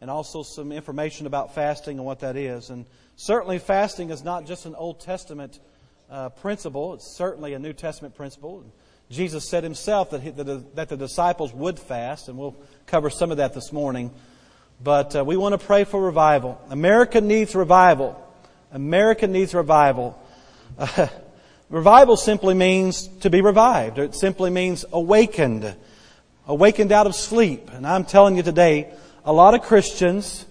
and also some information about fasting and what that is. And certainly fasting is not just an Old Testament principle. It's certainly a New Testament principle. Jesus said himself that the disciples would fast, and we'll cover some of that this morning. But we want to pray for revival. America needs revival. America needs revival. Revival simply means to be revived. It simply means awakened. Awakened out of sleep. And I'm telling you today, a lot of Christians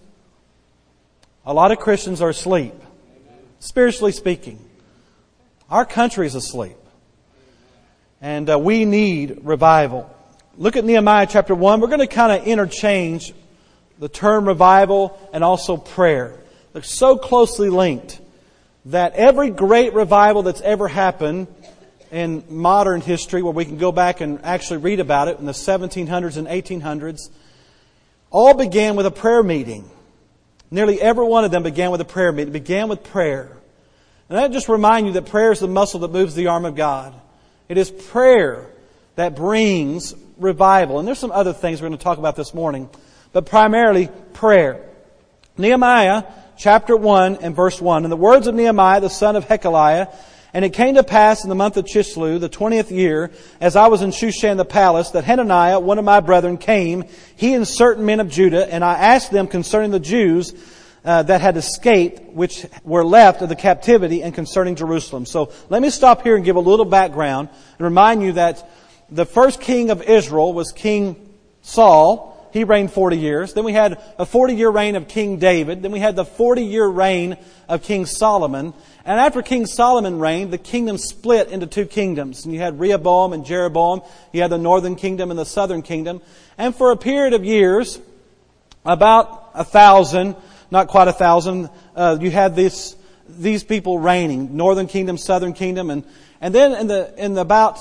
are asleep. Spiritually speaking. Our country is asleep. And we need revival. Look at Nehemiah chapter 1. We're going to kind of interchange the term revival and also prayer. They're so closely linked that every great revival that's ever happened in modern history, where we can go back and actually read about it in the 1700s and 1800s, all began with a prayer meeting. Nearly every one of them began with a prayer meeting. It began with prayer. And that just reminds you that prayer is the muscle that moves the arm of God. It is prayer that brings revival. And there's some other things we're going to talk about this morning, but primarily prayer. Nehemiah chapter 1 and verse 1. In the words of Nehemiah, the son of Hekeliah, and it came to pass in the month of Chislev, the 20th year, as I was in Shushan the palace, that Hananiah, one of my brethren, came, he and certain men of Judah, and I asked them concerning the Jews that had escaped, which were left of the captivity, and concerning Jerusalem. So let me stop here and give a little background and remind you that the first king of Israel was King Saul. He reigned 40 years. Then we had a 40-year reign of King David. Then we had the 40-year reign of King Solomon. And after King Solomon reigned, the kingdom split into two kingdoms. And you had Rehoboam and Jeroboam. You had the northern kingdom and the southern kingdom. And for a period of years, about 1,000, not quite 1,000, you had these people reigning, northern kingdom, southern kingdom. And then in about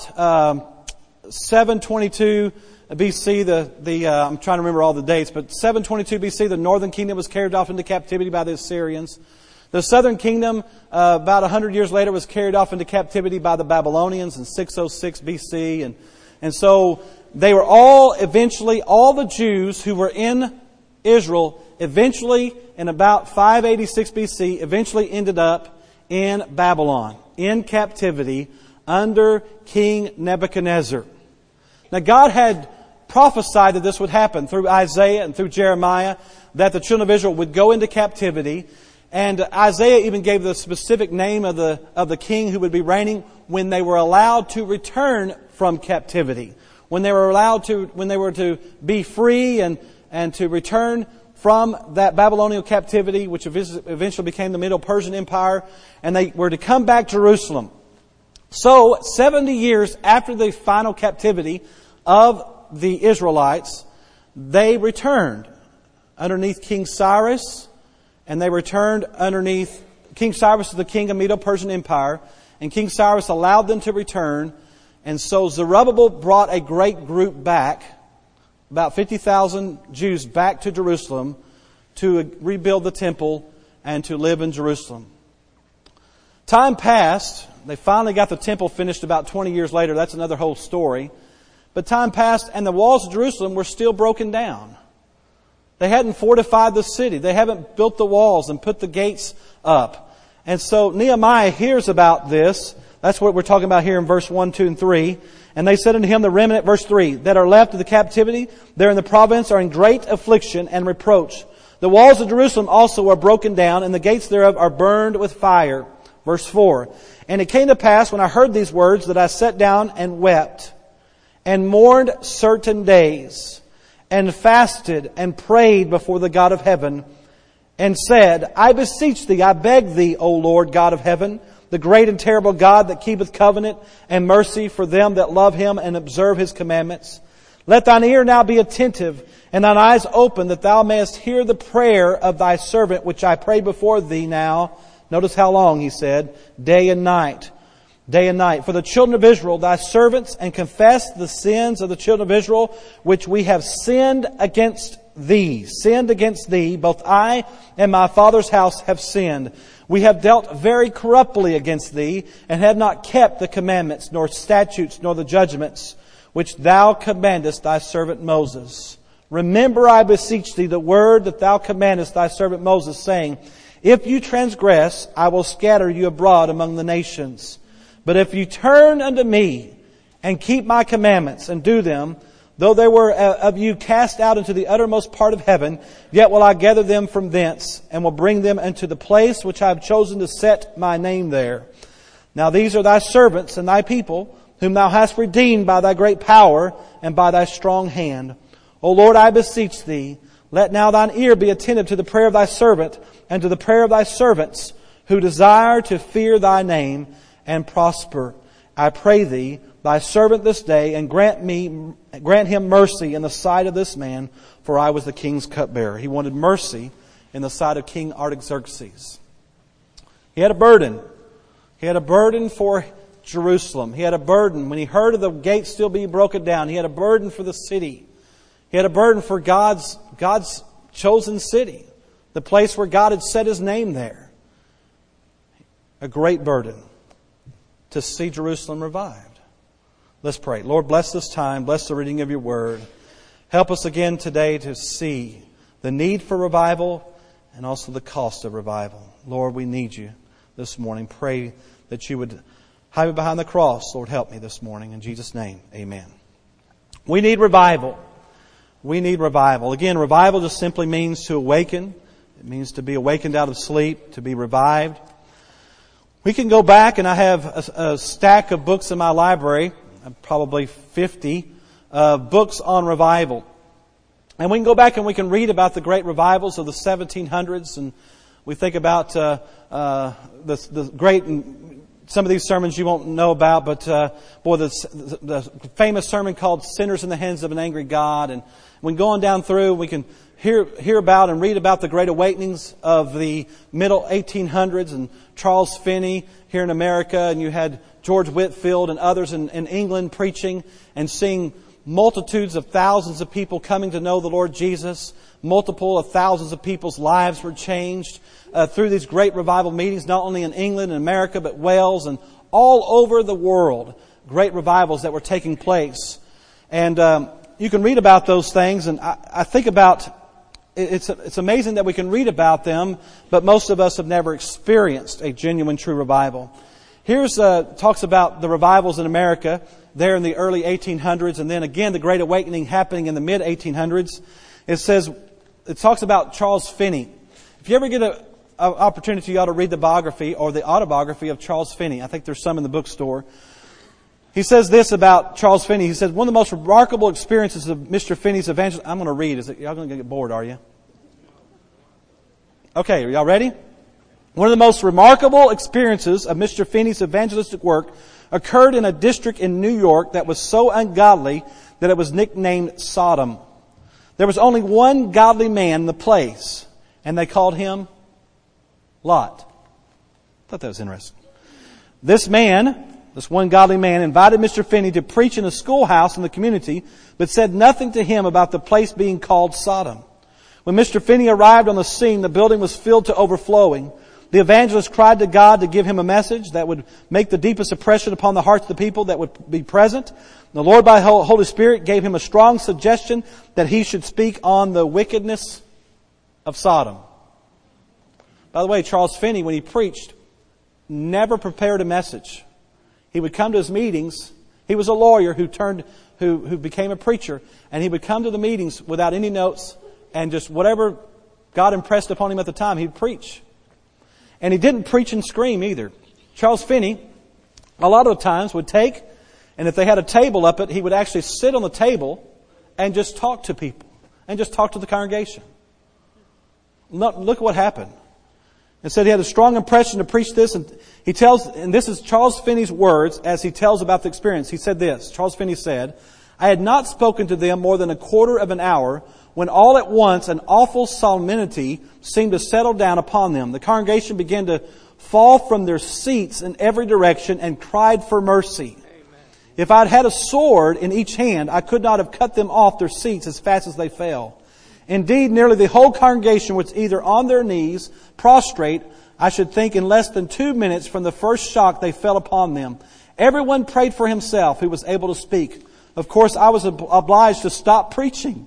722 BC, I'm trying to remember all the dates, but 722 BC, the northern kingdom was carried off into captivity by the Assyrians. The southern kingdom, about 100 years later, was carried off into captivity by the Babylonians in 606 BC. And so they were all the Jews who were in Israel, eventually, in about 586 BC, eventually ended up in Babylon, in captivity, under King Nebuchadnezzar. Now God had prophesied that this would happen through Isaiah and through Jeremiah, that the children of Israel would go into captivity. And Isaiah even gave the specific name of the king who would be reigning when they were allowed to return from captivity. When they were to be free and to return from that Babylonian captivity, which eventually became the Middle Persian Empire, and they were to come back to Jerusalem. So 70 years after the final captivity of the Israelites, they returned underneath King Cyrus, and they returned underneath King Cyrus, the king of Medo-Persian Empire, and King Cyrus allowed them to return. And so Zerubbabel brought a great group back, about 50,000 Jews back to Jerusalem to rebuild the temple and to live in Jerusalem. Time passed. They finally got the temple finished about 20 years later. That's another whole story. But time passed and the walls of Jerusalem were still broken down. They hadn't fortified the city. They haven't built the walls and put the gates up. And so Nehemiah hears about this. That's what we're talking about here in verse 1, 2, and 3. And they said unto him, the remnant, verse 3, that are left of the captivity, there in the province are in great affliction and reproach. The walls of Jerusalem also are broken down, and the gates thereof are burned with fire. Verse 4, and it came to pass when I heard these words that I sat down and wept and mourned certain days and fasted and prayed before the God of heaven and said, I beseech thee, I beg thee, O Lord God of heaven, the great and terrible God that keepeth covenant and mercy for them that love him and observe his commandments. Let thine ear now be attentive and thine eyes open, that thou mayest hear the prayer of thy servant, which I pray before thee now. Notice how long he said, day and night. Day and night. For the children of Israel, thy servants, and confess the sins of the children of Israel, which we have sinned against thee. Sinned against thee. Both I and my father's house have sinned. We have dealt very corruptly against thee, and have not kept the commandments, nor statutes, nor the judgments, which thou commandest thy servant Moses. remember, I beseech thee, the word that thou commandest thy servant Moses, saying, if you transgress, I will scatter you abroad among the nations. But if you turn unto me and keep my commandments and do them, though they were of you cast out into the uttermost part of heaven, yet will I gather them from thence, and will bring them into the place which I have chosen to set my name there. Now these are thy servants and thy people, whom thou hast redeemed by thy great power and by thy strong hand. O Lord, I beseech thee, let now thine ear be attentive to the prayer of thy servant, and to the prayer of thy servants, who desire to fear thy name and prosper. I pray thee, thy servant this day, and grant him mercy in the sight of this man, for I was the king's cupbearer. He wanted mercy in the sight of King Artaxerxes. He had a burden. He had a burden for Jerusalem. He had a burden when he heard of the gates still being broken down. He had a burden for the city. He had a burden for God's chosen city, the place where God had set His name there. A great burden to see Jerusalem revived. Let's pray. Lord, bless this time. Bless the reading of your word. Help us again today to see the need for revival and also the cost of revival. Lord, we need you this morning. Pray that you would hide me behind the cross. Lord, help me this morning. In Jesus' name, amen. We need revival. We need revival. Again, revival just simply means to awaken. It means to be awakened out of sleep, to be revived. We can go back, and I have a stack of books in my library, probably 50, books on revival. And we can go back and we can read about the great revivals of the 1700s, and we think about the great... Some of these sermons you won't know about, but the famous sermon called Sinners in the Hands of an Angry God. And when going down through, we can hear about and read about the great awakenings of the middle 1800s and Charles Finney here in America. And you had George Whitefield and others in England preaching and seeing multitudes of thousands of people coming to know the Lord Jesus. Multiple of thousands of people's lives were changed through these great revival meetings, not only in England and America, but Wales and all over the world. Great revivals that were taking place. And you can read about those things, and I think about, it's amazing that we can read about them, but most of us have never experienced a genuine, true revival. Here's talks about the revivals in America there in the early 1800s, and then again the Great Awakening happening in the mid 1800s. It talks about Charles Finney. If you ever get an opportunity, you ought to read the biography or the autobiography of Charles Finney. I think there's some in the bookstore. He says this about Charles Finney. He says, one of the most remarkable experiences of Mr. Finney's evangelism. I'm going to read. Y'all going to get bored, are you? Okay, are y'all ready? One of the most remarkable experiences of Mr. Finney's evangelistic work occurred in a district in New York that was so ungodly that it was nicknamed Sodom. There was only one godly man in the place, and they called him Lot. I thought that was interesting. This one godly man, invited Mr. Finney to preach in a schoolhouse in the community, but said nothing to him about the place being called Sodom. When Mr. Finney arrived on the scene, the building was filled to overflowing. The evangelist cried to God to give him a message that would make the deepest impression upon the hearts of the people that would be present. The Lord, by the Holy Spirit, gave him a strong suggestion that he should speak on the wickedness of Sodom. By the way, Charles Finney, when he preached, never prepared a message. He would come to his meetings. He was a lawyer who became a preacher, and he would come to the meetings without any notes, and just whatever God impressed upon him at the time, he'd preach. And he didn't preach and scream either. Charles Finney, a lot of times, would take, and if they had a table up it, he would actually sit on the table and just talk to people, and just talk to the congregation. Look what happened. And said he had a strong impression to preach this. And he tells, and this is Charles Finney's words as he tells about the experience. He said this, Charles Finney said, I had not spoken to them more than a quarter of an hour when all at once an awful solemnity seemed to settle down upon them. The congregation began to fall from their seats in every direction and cried for mercy. Amen. If I had had a sword in each hand, I could not have cut them off their seats as fast as they fell. Indeed, nearly the whole congregation was either on their knees, prostrate, I should think in less than 2 minutes from the first shock they fell upon them. Everyone prayed for himself who was able to speak. Of course, I was obliged to stop preaching,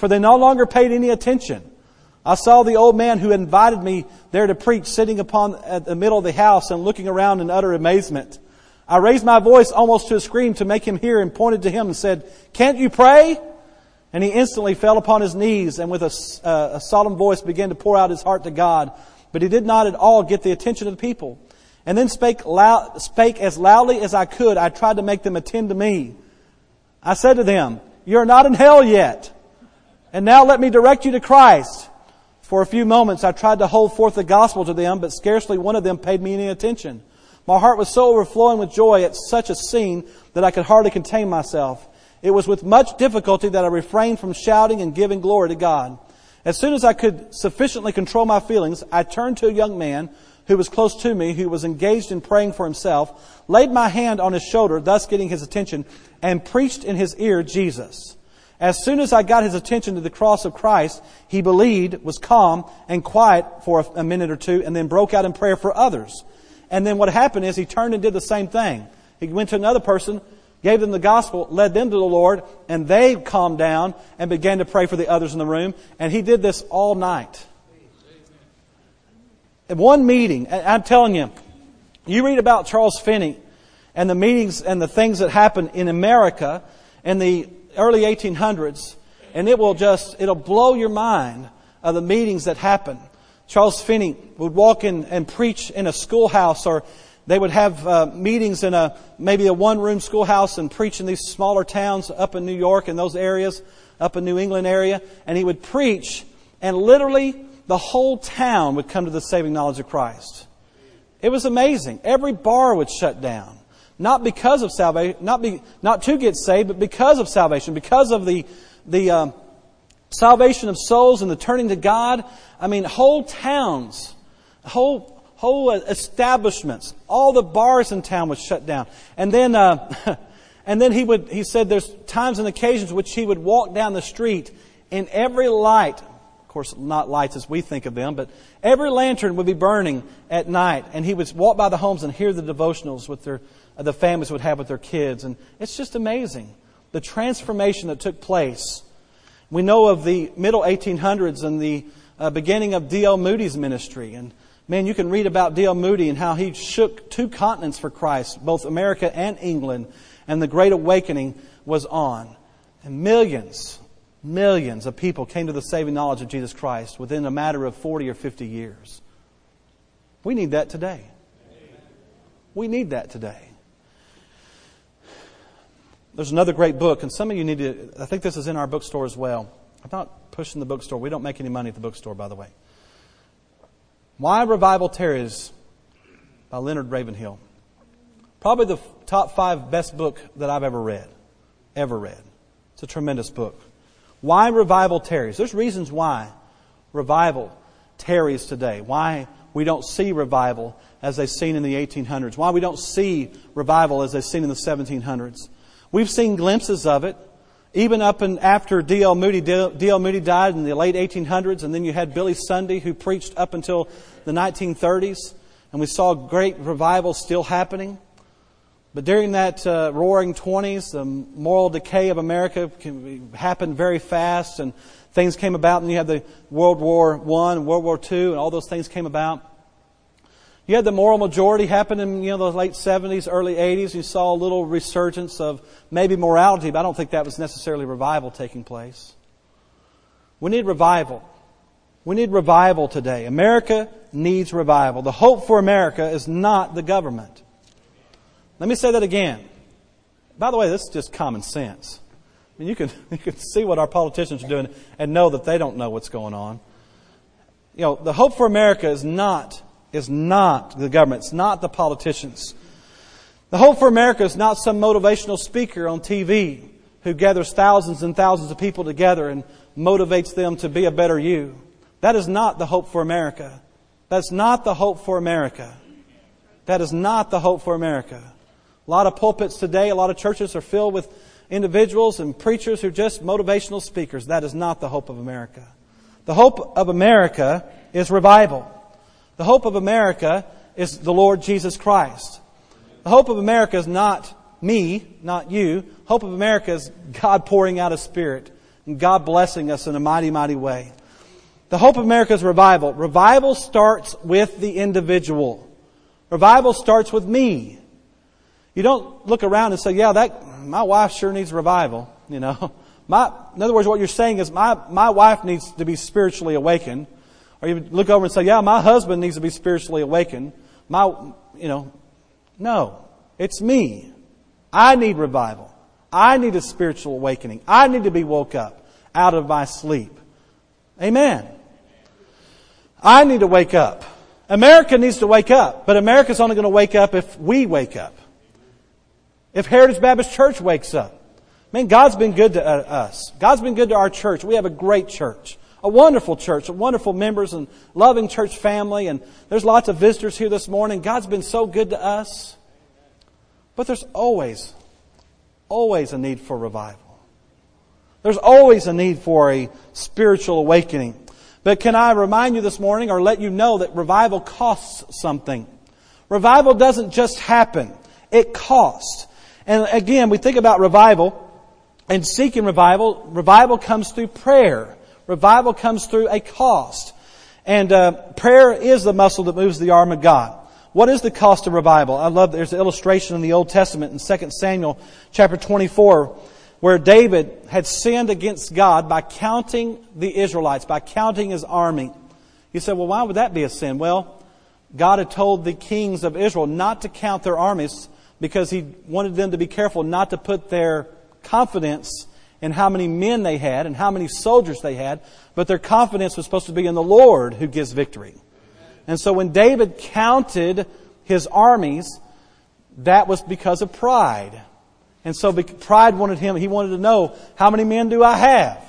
for they no longer paid any attention. I saw the old man who had invited me there to preach sitting at the middle of the house and looking around in utter amazement. I raised my voice almost to a scream to make him hear and pointed to him and said, "Can't you pray?" And he instantly fell upon his knees and with a solemn voice began to pour out his heart to God. But he did not at all get the attention of the people. And then spake as loudly as I could. I tried to make them attend to me. I said to them, "You're not in hell yet. And now let me direct you to Christ." For a few moments I tried to hold forth the gospel to them, but scarcely one of them paid me any attention. My heart was so overflowing with joy at such a scene that I could hardly contain myself. It was with much difficulty that I refrained from shouting and giving glory to God. As soon as I could sufficiently control my feelings, I turned to a young man who was close to me, who was engaged in praying for himself, laid my hand on his shoulder, thus getting his attention, and preached in his ear Jesus. As soon as I got his attention to the cross of Christ, he believed, was calm and quiet for a minute or two, and then broke out in prayer for others. And then what happened is he turned and did the same thing. He went to another person, gave them the gospel, led them to the Lord, and they calmed down and began to pray for the others in the room. And he did this all night. At one meeting, I'm telling you, you read about Charles Finney and the meetings and the things that happened in America in the early 1800s, and it'll blow your mind of the meetings that happened. Charles Finney would walk in and preach in a schoolhouse, or they would have meetings in maybe a one-room schoolhouse and preach in these smaller towns up in New York and those areas, up in New England area. And he would preach, and literally the whole town would come to the saving knowledge of Christ. It was amazing. Every bar would shut down. Not because of salvation, not to get saved, but because of salvation, because of the salvation of souls and the turning to God. I mean, whole towns, whole establishments, all the bars in town would shut down. And then, he said there's times and occasions which he would walk down the street and every light, of course not lights as we think of them, but every lantern would be burning at night. And he would walk by the homes and hear the devotionals with the families would have with their kids. And it's just amazing, the transformation that took place. We know of the middle 1800s and the beginning of D.L. Moody's ministry. And man, you can read about D.L. Moody and how he shook 2 continents for Christ, both America and England. And the Great Awakening was on. And millions of people came to the saving knowledge of Jesus Christ within a matter of 40 or 50 years. We need that today. We need that today. There's another great book, and some of you need to, I think this is in our bookstore as well. I'm not pushing the bookstore. We don't make any money at the bookstore, by the way. Why Revival Tarries by Leonard Ravenhill. Probably the top 5 best book that I've ever read. It's a tremendous book. Why Revival Tarries. There's reasons why revival tarries today. Why we don't see revival as they've seen in the 1800s. Why we don't see revival as they've seen in the 1700s. We've seen glimpses of it, even up and after D.L. Moody. D.L. Moody died in the late 1800s, and then you had Billy Sunday who preached up until the 1930s, and we saw great revival still happening. But during that roaring 20s, the moral decay of America happened very fast, and things came about, and you had the World War I and World War II, and all those things came about. You had the moral majority happen in the late 70s, early 80s. You saw a little resurgence of maybe morality, but I don't think that was necessarily revival taking place. We need revival. We need revival today. America needs revival. The hope for America is not the government. Let me say that again. By the way, this is just common sense. I mean, you can see what our politicians are doing and know that they don't know what's going on. The hope for America is not the government. It's not the politicians. The hope for America is not some motivational speaker on TV who gathers thousands and thousands of people together and motivates them to be a better you. That is not the hope for America. That's not the hope for America. That is not the hope for America. A lot of pulpits today, a lot of churches are filled with individuals and preachers who are just motivational speakers. That is not the hope of America. The hope of America is revival. The hope of America is the Lord Jesus Christ. The hope of America is not me, not you. Hope of America is God pouring out His Spirit. and God blessing us in a mighty, mighty way. The hope of America is revival. Revival starts with the individual. Revival starts with me. You don't look around and say, yeah, my wife sure needs revival. You know, in other words, what you're saying is my wife needs to be spiritually awakened. Or you look over and say, yeah, my husband needs to be spiritually awakened. No, it's me. I need revival. I need a spiritual awakening. I need to be woke up out of my sleep. Amen. I need to wake up. America needs to wake up, but America's only going to wake up if we wake up. If Heritage Baptist Church wakes up. Man, God's been good to us. God's been good to our church. We have a great church. A wonderful church, wonderful members and loving church family. And there's lots of visitors here this morning. God's been so good to us. But there's always a need for revival. There's always a need for a spiritual awakening. But can I remind you this morning or let you know that revival costs something? Revival doesn't just happen. It costs. And again, we think about revival and seeking revival. Revival comes through prayer. Revival comes through a cost. And prayer is the muscle that moves the arm of God. What is the cost of revival? I love there's an illustration in the Old Testament in 2 Samuel chapter 24 where David had sinned against God by counting the Israelites, by counting his army. You said, well, why would that be a sin? Well, God had told the kings of Israel not to count their armies because He wanted them to be careful not to put their confidence in how many men they had and how many soldiers they had, but their confidence was supposed to be in the Lord who gives victory. And so when David counted his armies, that was because of pride. And so pride he wanted to know, how many men do I have?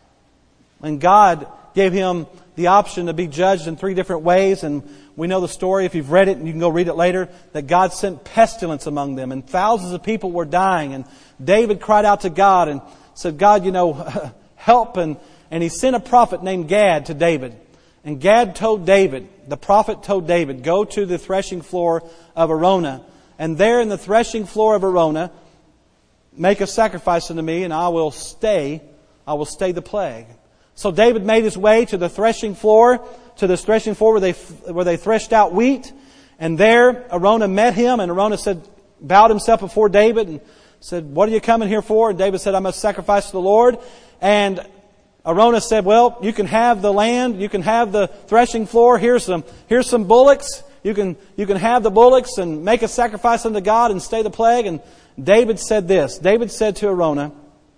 And God gave him the option to be judged in 3 different ways. And we know the story, if you've read it, and you can go read it later, that God sent pestilence among them. And thousands of people were dying. And David cried out to God and said, God, help. And he sent a prophet named Gad to David. And Gad told David, the prophet told David, go to the threshing floor of Araunah. And there in the threshing floor of Araunah, make a sacrifice unto me, and I will stay the plague. So David made his way to the threshing floor where they threshed out wheat. And there Araunah met him, and Araunah bowed himself before David and said, what are you coming here for? And David said, I must sacrifice to the Lord. And Araunah said, well, you can have the land, you can have the threshing floor, here's some bullocks. You can have the bullocks and make a sacrifice unto God and stay the plague. And David said this. David said to Araunah,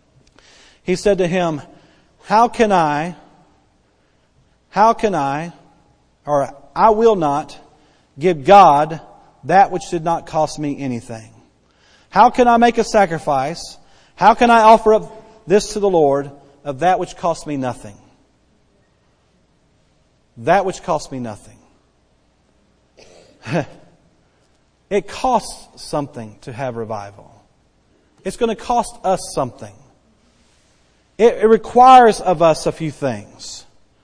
he said to him, How can I, or I will not give God that which did not cost me anything. How can I make a sacrifice? How can I offer up this to the Lord of that which cost me nothing? That which cost me nothing. It costs something to have revival. It's going to cost us something. It requires of us a few things.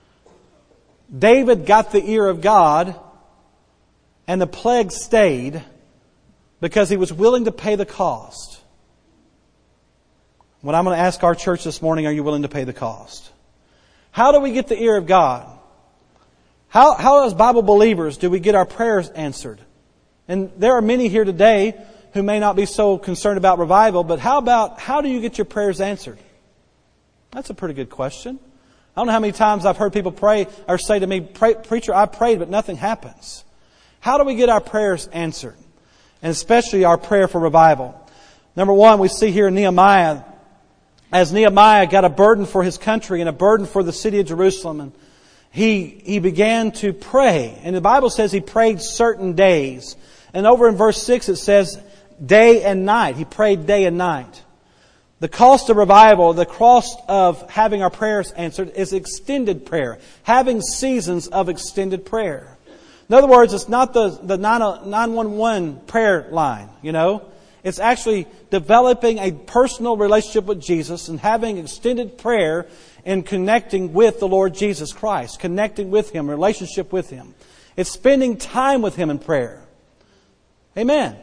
David got the ear of God, and the plague stayed because he was willing to pay the cost. What I'm going to ask our church this morning, are you willing to pay the cost? How do we get the ear of God? How as Bible believers do we get our prayers answered? And there are many here today who may not be so concerned about revival, but how do you get your prayers answered? That's a pretty good question. I don't know how many times I've heard people pray or say to me, Preacher, I prayed, but nothing happens. How do we get our prayers answered? And especially our prayer for revival. Number one, we see here in Nehemiah, as Nehemiah got a burden for his country and a burden for the city of Jerusalem, and he began to pray. And the Bible says he prayed certain days. And over in verse 6 it says day and night. He prayed day and night. The cost of revival, the cost of having our prayers answered is extended prayer. Having seasons of extended prayer. In other words, it's not the 911 prayer line, It's actually developing a personal relationship with Jesus and having extended prayer and connecting with the Lord Jesus Christ. Connecting with Him, relationship with Him. It's spending time with Him in prayer. Amen.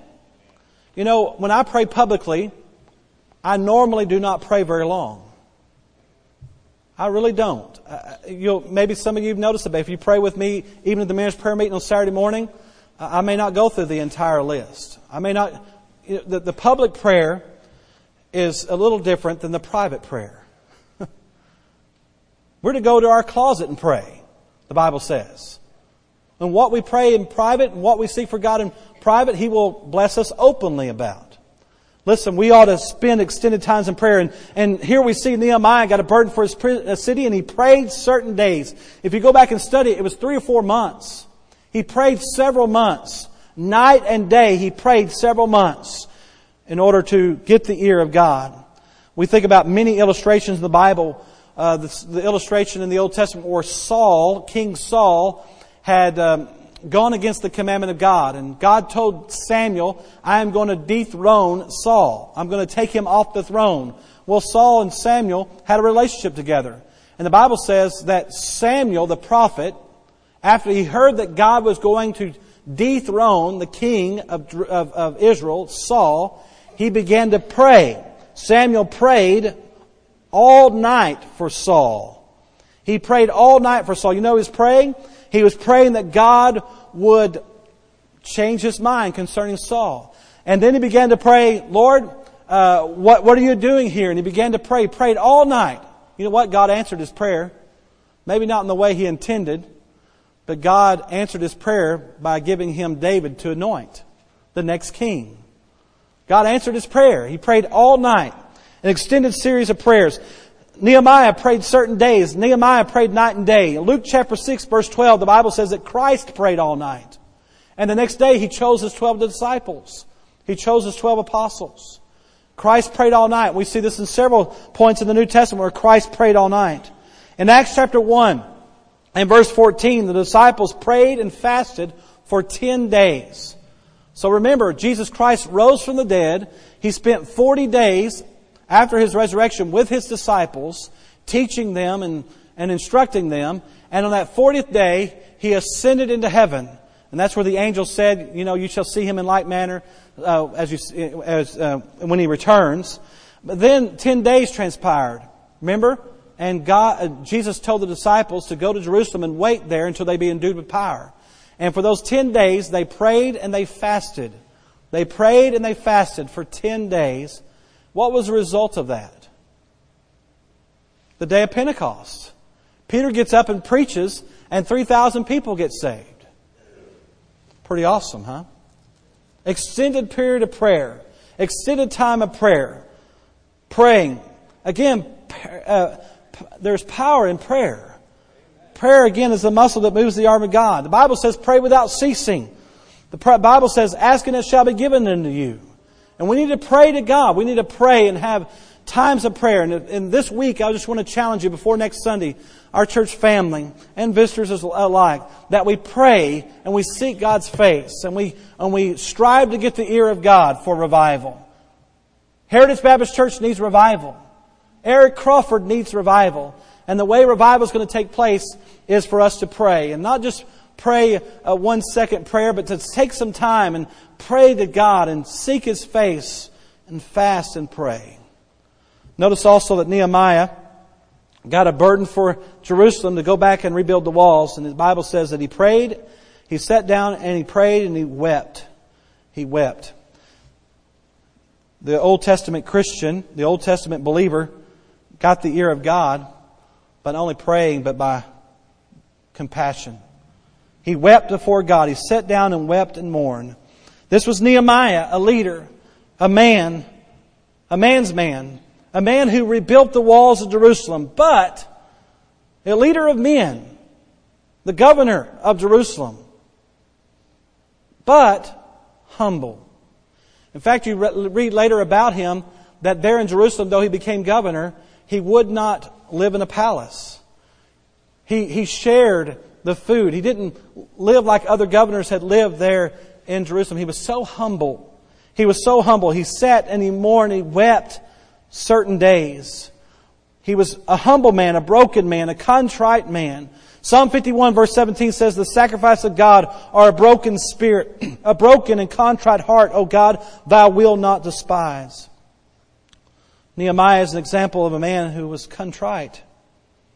When I pray publicly, I normally do not pray very long. I really don't. Maybe some of you have noticed it, but if you pray with me, even at the marriage prayer meeting on Saturday morning, I may not go through the entire list. I may not. The public prayer is a little different than the private prayer. We're to go to our closet and pray, the Bible says. And what we pray in private and what we seek for God in private, He will bless us openly about. Listen, we ought to spend extended times in prayer. And here we see Nehemiah got a burden for his city, and he prayed certain days. If you go back and study it, it was 3 or 4 months. He prayed several months. Night and day, he prayed several months in order to get the ear of God. We think about many illustrations in the Bible. The illustration in the Old Testament where King Saul, had gone against the commandment of God. And God told Samuel, I am going to dethrone Saul. I'm going to take him off the throne. Well, Saul and Samuel had a relationship together. And the Bible says that Samuel, the prophet, after he heard that God was going to dethrone the king of Israel, Saul, he began to pray. Samuel prayed all night for Saul. He prayed all night for Saul. You know he was praying? He was praying that God would change His mind concerning Saul. And then he began to pray, Lord, what are you doing here? And he began to pray. He prayed all night. You know what? God answered his prayer. Maybe not in the way he intended, but God answered his prayer by giving him David to anoint the next king. God answered his prayer. He prayed all night. An extended series of prayers. Nehemiah prayed certain days. Nehemiah prayed night and day. In Luke chapter 6 verse 12, the Bible says that Christ prayed all night. And the next day He chose His 12 disciples. He chose His 12 apostles. Christ prayed all night. We see this in several points in the New Testament where Christ prayed all night. In Acts chapter 1 and verse 14, the disciples prayed and fasted for 10 days. So remember, Jesus Christ rose from the dead. He spent 40 days after His resurrection with His disciples, teaching them and instructing them. And on that 40th day, He ascended into heaven. And that's where the angel said, you shall see Him in like manner when He returns. But then 10 days transpired. Remember? And Jesus told the disciples to go to Jerusalem and wait there until they be endued with power. And for those 10 days, they prayed and they fasted. They prayed and they fasted for 10 days. What was the result of that? The day of Pentecost. Peter gets up and preaches, and 3,000 people get saved. Pretty awesome, huh? Extended period of prayer. Extended time of prayer. Praying. Again, there's power in prayer. Prayer, again, is the muscle that moves the arm of God. The Bible says, pray without ceasing. The Bible says, ask and it shall be given unto you. And we need to pray to God. We need to pray and have times of prayer. And this week, I just want to challenge you before next Sunday, our church family and visitors alike, that we pray and we seek God's face and we strive to get the ear of God for revival. Heritage Baptist Church needs revival. Eric Crawford needs revival. And the way revival is going to take place is for us to pray. And not just pray a 1-second prayer, but to take some time and pray to God and seek His face and fast and pray. Notice also that Nehemiah got a burden for Jerusalem to go back and rebuild the walls. And the Bible says that he prayed, he sat down and he prayed and he wept. He wept. The Old Testament Christian, the Old Testament believer, got the ear of God, but not only praying, but by compassion. He wept before God. He sat down and wept and mourned. This was Nehemiah, a leader, a man's man, a man who rebuilt the walls of Jerusalem, but a leader of men, the governor of Jerusalem, but humble. In fact, you read later about him that there in Jerusalem, though he became governor, he would not live in a palace. He shared the food. He didn't live like other governors had lived there in Jerusalem. He was so humble. He was so humble. He sat and he mourned. He wept certain days. He was a humble man, a broken man, a contrite man. Psalm 51 verse 17 says, the sacrifice of God are a broken spirit, a broken and contrite heart, O God, Thou wilt not despise. Nehemiah is an example of a man who was contrite.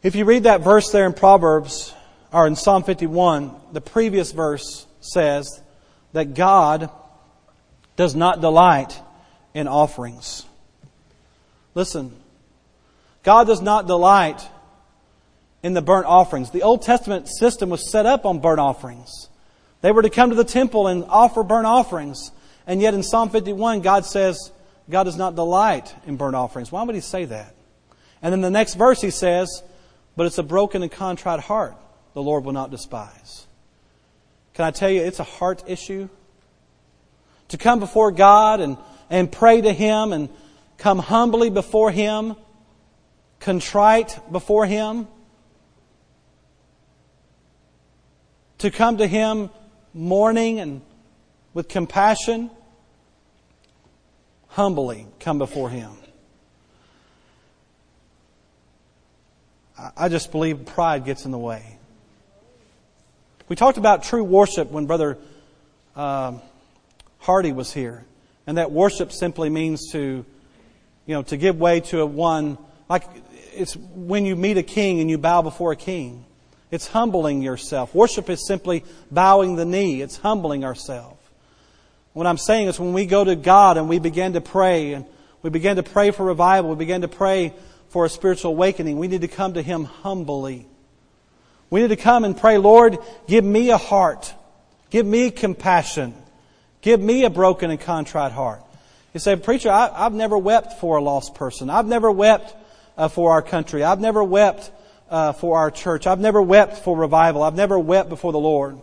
If you read that verse there in Proverbs, or in Psalm 51, the previous verse says that God does not delight in offerings. Listen, God does not delight in the burnt offerings. The Old Testament system was set up on burnt offerings. They were to come to the temple and offer burnt offerings. And yet in Psalm 51, God says God does not delight in burnt offerings. Why would He say that? And then the next verse He says, but it's a broken and contrite heart the Lord will not despise. Can I tell you, it's a heart issue? To come before God and pray to Him and come humbly before Him, contrite before Him. To come to Him mourning and with compassion, humbly come before Him. I just believe pride gets in the way. We talked about true worship when Brother Hardy was here. And that worship simply means to give way to a one, like it's when you meet a king and you bow before a king. It's humbling yourself. Worship is simply bowing the knee. It's humbling ourselves. What I'm saying is when we go to God and we begin to pray, and we begin to pray for revival, we begin to pray for a spiritual awakening, we need to come to Him humbly. We need to come and pray, Lord, give me a heart. Give me compassion. Give me a broken and contrite heart. You say, preacher, I've never wept for a lost person. I've never wept for our country. I've never wept for our church. I've never wept for revival. I've never wept before the Lord.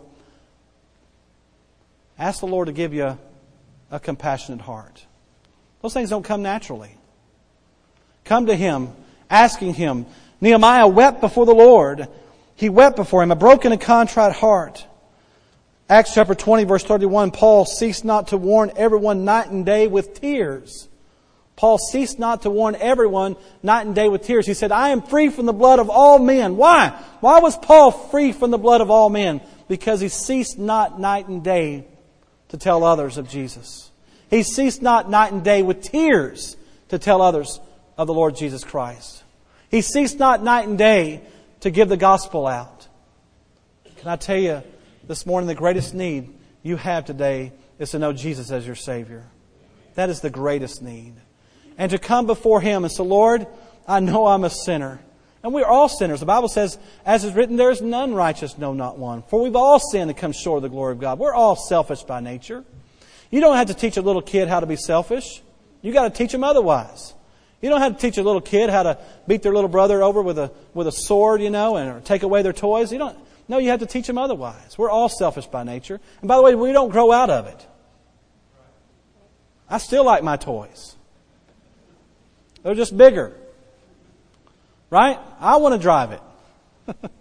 Ask the Lord to give you a compassionate heart. Those things don't come naturally. Come to Him, asking Him. Nehemiah wept before the Lord. He wept before Him, a broken and contrite heart. Acts chapter 20, verse 31, Paul ceased not to warn everyone night and day with tears. Paul ceased not to warn everyone night and day with tears. He said, I am free from the blood of all men. Why? Why was Paul free from the blood of all men? Because he ceased not night and day to tell others of Jesus. He ceased not night and day with tears to tell others of the Lord Jesus Christ. He ceased not night and day to give the gospel out. Can I tell you, this morning the greatest need you have today is to know Jesus as your Savior. That is the greatest need. And to come before Him and say, Lord, I know I'm a sinner. And we're all sinners. The Bible says, as is written, there is none righteous, no, not one. For we've all sinned and come short of the glory of God. We're all selfish by nature. You don't have to teach a little kid how to be selfish. You got to teach them otherwise. You don't have to teach a little kid how to beat their little brother over with a sword, or take away their toys. No, you have to teach them otherwise. We're all selfish by nature. And by the way, we don't grow out of it. I still like my toys. They're just bigger. Right? I want to drive it.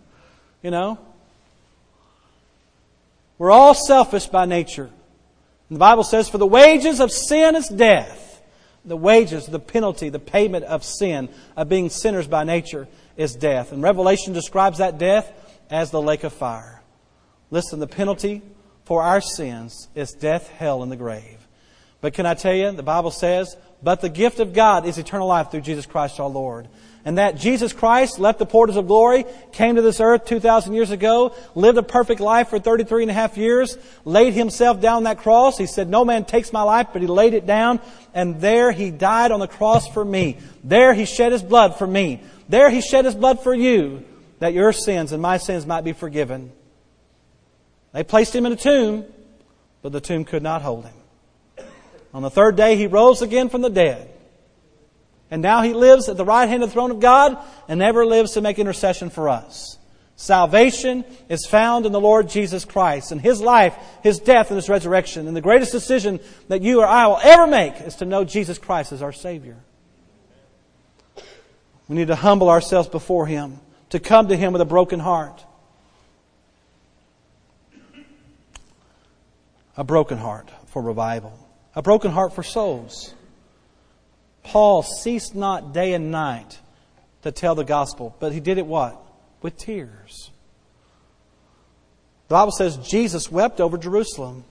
We're all selfish by nature. And the Bible says, for the wages of sin is death. The wages, the penalty, the payment of sin, of being sinners by nature, is death. And Revelation describes that death as the lake of fire. Listen, the penalty for our sins is death, hell, and the grave. But can I tell you, the Bible says, but the gift of God is eternal life through Jesus Christ our Lord. And that Jesus Christ left the portals of glory, came to this earth 2,000 years ago, lived a perfect life for 33 and a half years, laid Himself down on that cross. He said, no man takes my life, but He laid it down. And there He died on the cross for me. There He shed His blood for me. There He shed His blood for you, that your sins and my sins might be forgiven. They placed Him in a tomb, but the tomb could not hold Him. On the third day He rose again from the dead. And now He lives at the right hand of the throne of God and ever lives to make intercession for us. Salvation is found in the Lord Jesus Christ and His life, His death, and His resurrection. And the greatest decision that you or I will ever make is to know Jesus Christ as our Savior. We need to humble ourselves before Him, to come to Him with a broken heart. A broken heart for revival. A broken heart for souls. Paul ceased not day and night to tell the gospel, but he did it what? With tears. The Bible says Jesus wept over Jerusalem.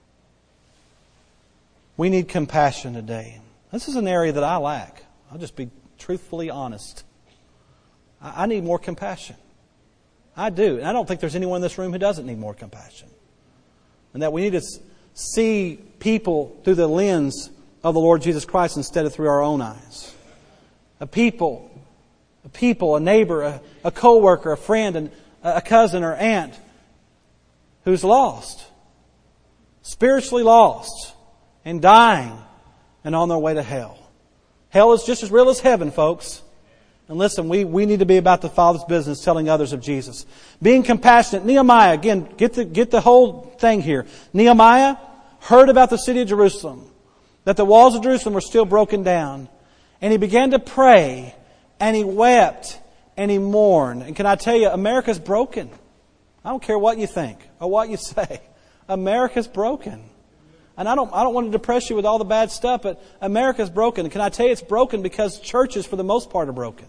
We need compassion today. This is an area that I lack. I'll just be truthfully honest. I need more compassion. I do. And I don't think there's anyone in this room who doesn't need more compassion. And that we need to see people through the lens of the Lord Jesus Christ instead of through our own eyes. A people, a neighbor, a co-worker, a friend, and a cousin or aunt who's lost, spiritually lost, and dying, and on their way to hell. Hell is just as real as heaven, folks. And listen, we need to be about the Father's business, telling others of Jesus. Being compassionate. Nehemiah, again, get the whole thing here. Nehemiah heard about the city of Jerusalem, that the walls of Jerusalem were still broken down. And he began to pray, and he wept, and he mourned. And can I tell you, America's broken. I don't care what you think or what you say. America's broken. And I don't want to depress you with all the bad stuff, but America's broken. And can I tell you it's broken because churches, for the most part, are broken.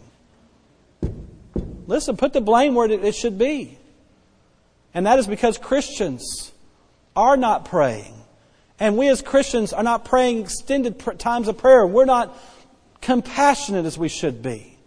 Listen, put the blame where it should be. And that is because Christians are not praying. And we as Christians are not praying extended times of prayer. We're not compassionate as we should be.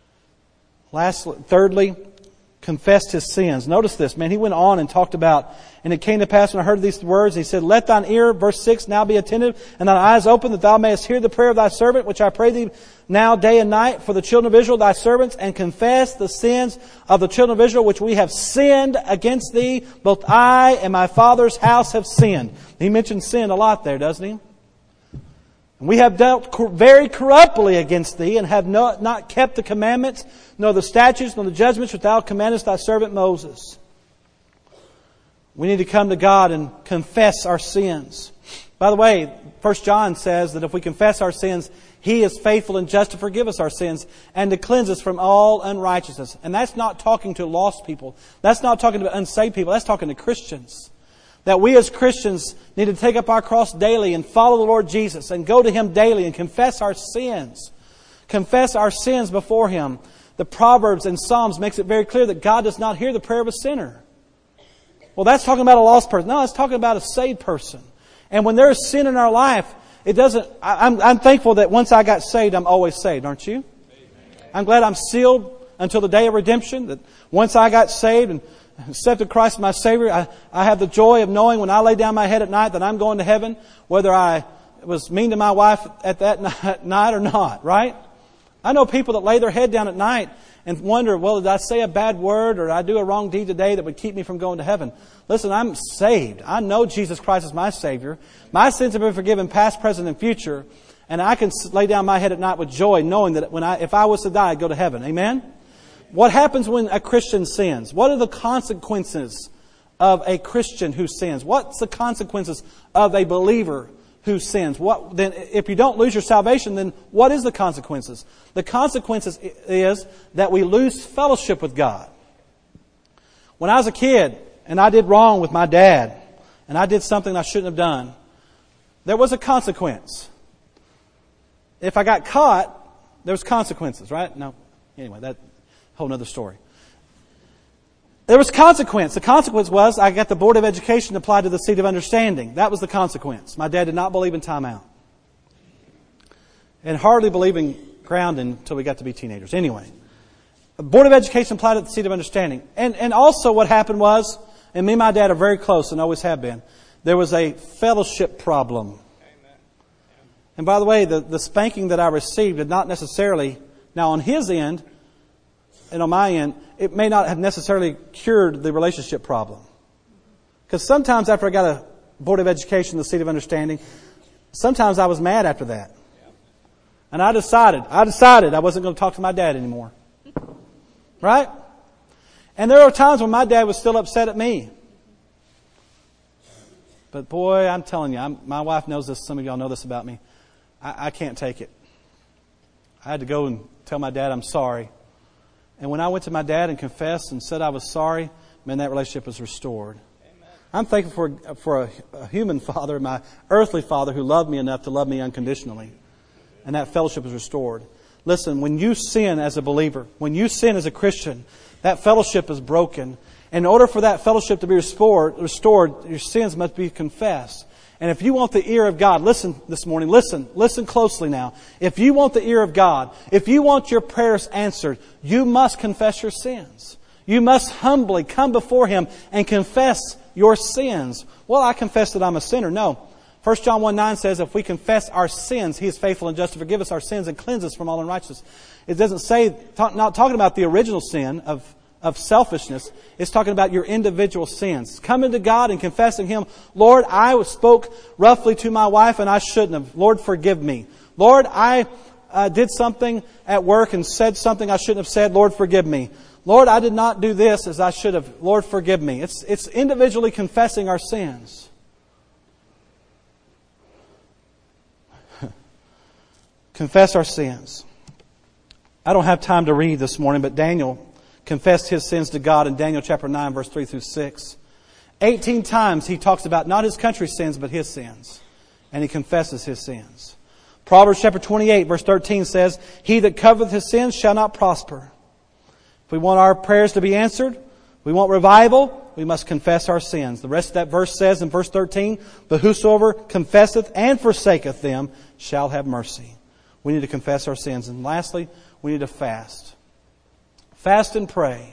Thirdly, confessed his sins. Notice this, man. He went on and talked about, and it came to pass when I heard these words, he said, let thine ear, verse 6, now be attentive, and thine eyes open, that thou mayest hear the prayer of thy servant, which I pray thee now day and night for the children of Israel, thy servants, and confess the sins of the children of Israel, which we have sinned against thee. Both I and my father's house have sinned. He mentions sin a lot there, doesn't he? We have dealt very corruptly against thee, and have not kept the commandments, nor the statutes, nor the judgments which thou commandest thy servant Moses. We need to come to God and confess our sins. By the way, 1 John says that if we confess our sins, He is faithful and just to forgive us our sins and to cleanse us from all unrighteousness. And that's not talking to lost people. That's not talking to unsaved people. That's talking to Christians. That we as Christians need to take up our cross daily and follow the Lord Jesus and go to Him daily and confess our sins. Confess our sins before Him. The Proverbs and Psalms makes it very clear that God does not hear the prayer of a sinner. Well, that's talking about a lost person. No, it's talking about a saved person. And when there is sin in our life, it doesn't... I'm thankful that once I got saved, I'm always saved, aren't you? I'm glad I'm sealed until the day of redemption. That once I got saved and accepted Christ as my Savior, I have the joy of knowing when I lay down my head at night that I'm going to heaven, whether I was mean to my wife at that night or not, right? I know people that lay their head down at night and wonder, well, did I say a bad word or did I do a wrong deed today that would keep me from going to heaven? Listen, I'm saved. I know Jesus Christ is my Savior. My sins have been forgiven, past, present, and future. And I can lay down my head at night with joy, knowing that if I was to die, I'd go to heaven. Amen? What happens when a Christian sins? What are the consequences of a Christian who sins? What's the consequences of a believer who sins? Then, if you don't lose your salvation, then what is the consequences? The consequences is that we lose fellowship with God. When I was a kid and I did wrong with my dad and I did something I shouldn't have done, there was a consequence. If I got caught, there was consequences, right? No. Anyway, that whole other story. There was consequence. The consequence was I got the Board of Education applied to the seat of understanding. That was the consequence. My dad did not believe in timeout. And hardly believe in grounding until we got to be teenagers. Anyway, the Board of Education applied to the seat of understanding. And also what happened was, and me and my dad are very close and always have been, there was a fellowship problem. And by the way, the spanking that I received did not necessarily, now on his end, and on my end, it may not have necessarily cured the relationship problem. Because sometimes after I got a Board of Education, the seat of understanding, sometimes I was mad after that. And I decided I wasn't going to talk to my dad anymore. Right? And there were times when my dad was still upset at me. But boy, I'm telling you, my wife knows this, some of y'all know this about me. I can't take it. I had to go and tell my dad I'm sorry. And when I went to my dad and confessed and said I was sorry, man, that relationship was restored. Amen. I'm thankful for a human father, my earthly father, who loved me enough to love me unconditionally. And that fellowship was restored. Listen, when you sin as a believer, when you sin as a Christian, that fellowship is broken. In order for that fellowship to be restored, your sins must be confessed. And if you want the ear of God, listen this morning, listen closely now. If you want the ear of God, if you want your prayers answered, you must confess your sins. You must humbly come before Him and confess your sins. Well, I confess that I'm a sinner. No. 1 John 1:9 says, if we confess our sins, He is faithful and just to forgive us our sins and cleanse us from all unrighteousness. It doesn't say, not talking about the original sin of selfishness. It's talking about your individual sins. Coming to God and confessing Him, Lord, I spoke roughly to my wife and I shouldn't have. Lord, forgive me. Lord, I did something at work and said something I shouldn't have said. Lord, forgive me. Lord, I did not do this as I should have. Lord, forgive me. It's individually confessing our sins. Confess our sins. I don't have time to read this morning, but Daniel confessed his sins to God in Daniel chapter 9, verse 3 through 6. 18 times he talks about not his country's sins, but his sins. And he confesses his sins. Proverbs chapter 28, verse 13 says, He that covereth his sins shall not prosper. If we want our prayers to be answered, we want revival, we must confess our sins. The rest of that verse says in verse 13, But whosoever confesseth and forsaketh them shall have mercy. We need to confess our sins. And lastly, we need to fast. Fast and pray.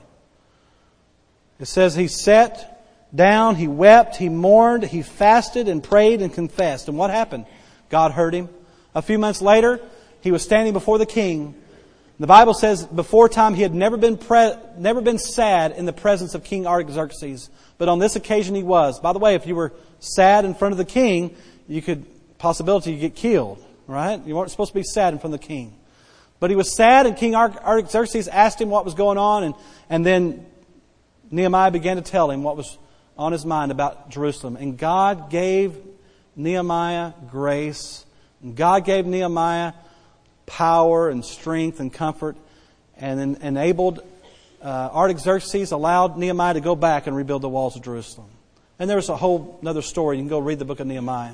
It says he sat down, he wept, he mourned, he fasted and prayed and confessed. And what happened? God heard him. A few months later, he was standing before the king. The Bible says before time he had never been sad in the presence of King Artaxerxes. But on this occasion he was. By the way, if you were sad in front of the king, you get killed. Right? You weren't supposed to be sad in front of the king. But he was sad, and King Artaxerxes asked him what was going on, and then Nehemiah began to tell him what was on his mind about Jerusalem. And God gave Nehemiah grace. And God gave Nehemiah power and strength and comfort, and enabled Artaxerxes, allowed Nehemiah to go back and rebuild the walls of Jerusalem. And there's a whole other story. You can go read the book of Nehemiah.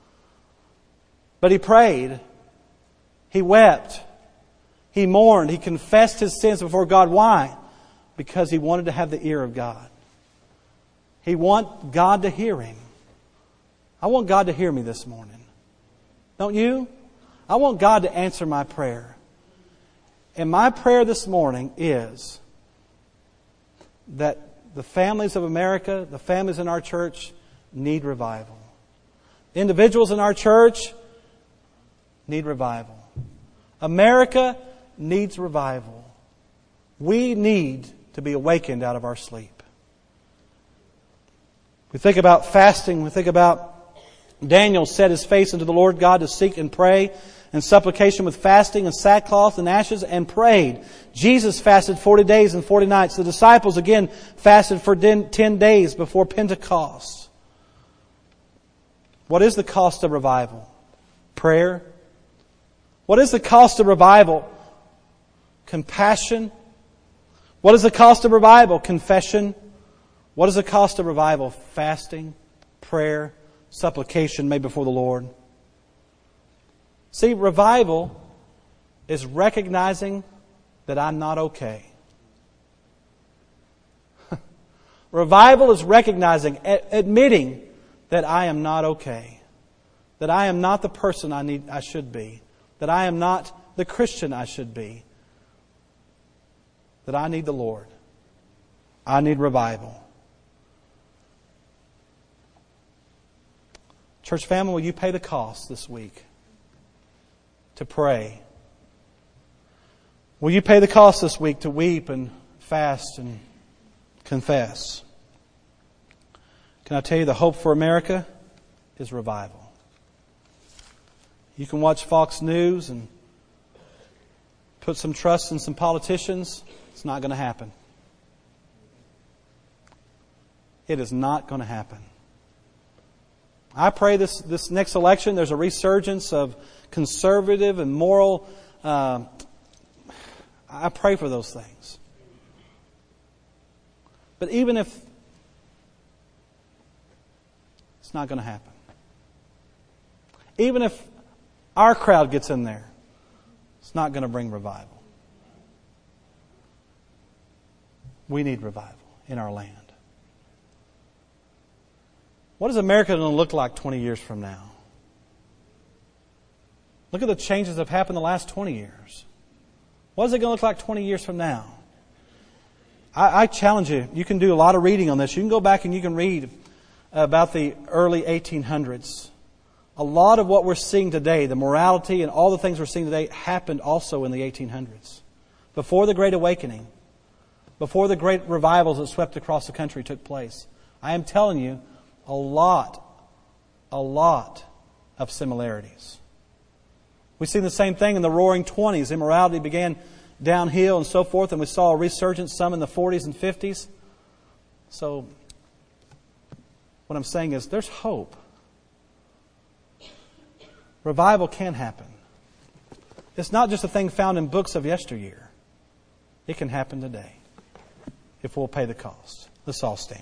But he prayed. He wept. He mourned. He confessed his sins before God. Why? Because he wanted to have the ear of God. He wanted God to hear him. I want God to hear me this morning. Don't you? I want God to answer my prayer. And my prayer this morning is that the families of America, the families in our church, need revival. Individuals in our church need revival. America needs revival. We need to be awakened out of our sleep. We think about fasting. We think about Daniel set his face unto the Lord God to seek and pray and supplication with fasting and sackcloth and ashes and prayed. Jesus fasted 40 days and 40 nights. The disciples again fasted for 10 days before Pentecost. What is the cost of revival? Prayer. What is the cost of revival? Compassion. What is the cost of revival? Confession. What is the cost of revival? Fasting, prayer, supplication made before the Lord. See, revival is recognizing that I'm not okay. Revival is recognizing, admitting that I am not okay. That I am not the person I should be. That I am not the Christian I should be. That I need the Lord. I need revival. Church family, will you pay the cost this week to pray? Will you pay the cost this week to weep and fast and confess? Can I tell you the hope for America is revival? You can watch Fox News and put some trust in some politicians. It's not going to happen. It is not going to happen. I pray this next election there's a resurgence of conservative and moral. I pray for those things. But even if it's not going to happen, even if our crowd gets in there, it's not going to bring revival. We need revival in our land. What is America going to look like 20 years from now? Look at the changes that have happened in the last 20 years. What is it going to look like 20 years from now? I challenge you. You can do a lot of reading on this. You can go back and you can read about the early 1800s. A lot of what we're seeing today, the morality and all the things we're seeing today, happened also in the 1800s. Before the Great Awakening, before the great revivals that swept across the country took place. I am telling you, a lot of similarities. We've seen the same thing in the Roaring 20s. Immorality began downhill and so forth, and we saw a resurgence some in the 40s and 50s. So, what I'm saying is there's hope. Revival can happen. It's not just a thing found in books of yesteryear. It can happen today if we'll pay the cost. Let's all stand.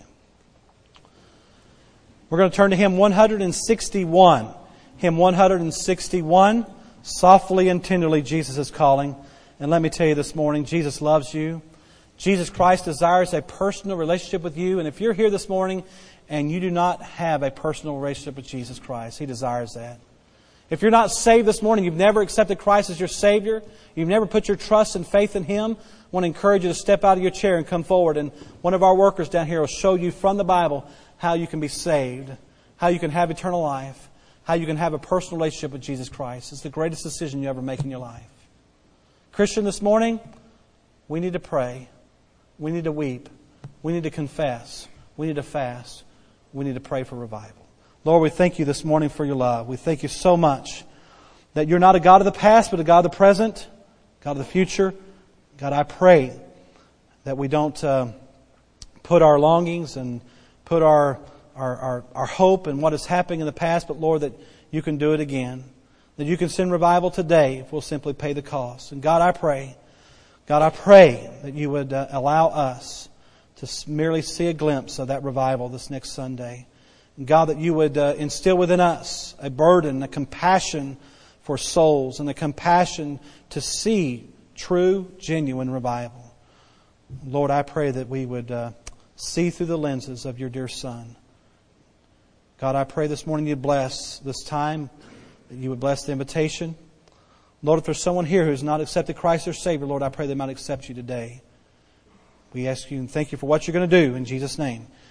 We're going to turn to hymn 161. Hymn 161, Softly and Tenderly Jesus is Calling. And let me tell you this morning, Jesus loves you. Jesus Christ desires a personal relationship with you. And if you're here this morning and you do not have a personal relationship with Jesus Christ, He desires that. If you're not saved this morning, you've never accepted Christ as your Savior, you've never put your trust and faith in Him, I want to encourage you to step out of your chair and come forward. And one of our workers down here will show you from the Bible how you can be saved, how you can have eternal life, how you can have a personal relationship with Jesus Christ. It's the greatest decision you ever make in your life. Christian, this morning, we need to pray. We need to weep. We need to confess. We need to fast. We need to pray for revival. Lord, we thank you this morning for your love. We thank you so much that you're not a God of the past, but a God of the present, God of the future. God, I pray that we don't put our longings and put our hope in what is happening in the past, but Lord, that you can do it again. That you can send revival today if we'll simply pay the cost. And God, I pray that you would allow us to merely see a glimpse of that revival this next Sunday. And God, that you would instill within us a burden, a compassion for souls, and a compassion to see true, genuine revival. Lord, I pray that we would see through the lenses of your dear Son. God, I pray this morning you'd bless this time, that you would bless the invitation. Lord, if there's someone here who has not accepted Christ as Savior, Lord, I pray they might accept you today. We ask you and thank you for what you're going to do in Jesus' name.